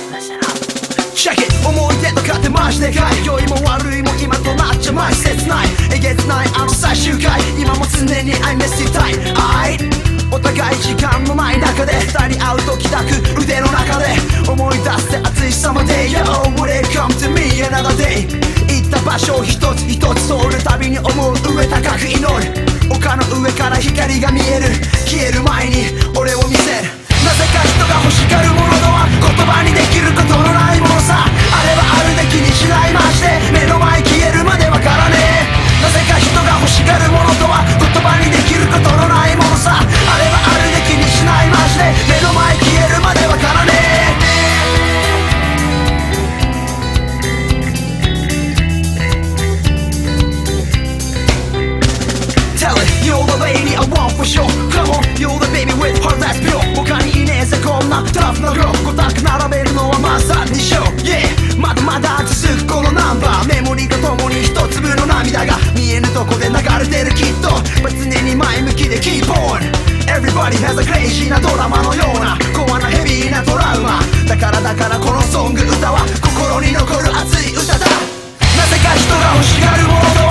Check it 思い出とかってマジでかい良いも悪いも今となっちゃマジ切ないえげつないあの最終回今も常に I miss you tightお互い時間のない中で二人会う時抱く腕の中で思い出して熱いサマーデイ Yo, welcome to me another day 行った場所を一つ一つ通るたびに思う上高く祈る丘の上から光が見える消える前に俺を見せるなぜか人が欲しがるものとは言葉にできることのないものさあればあるで気にしないマジで目の前消えるまでわからねえなぜか人が欲しがるものとは言葉にできることのないものさあればあるで気にしないマジで目の前消えるまでわからねえYou're the lady I want for sure Come on, you're the baby with heart that's pure 他にいねえぜこんなタフなgirl 5択並べるのはまさにショー Yeah まだまだ続くこのナンバーメモリとともに一粒の涙が見えぬとこで流れてるきっと常に前向きで Keep on Everybody has a crazy なドラマのようなコアなヘビーなトラウマだからこのソング歌は心に残る熱い歌だなぜか人が欲しがるものとは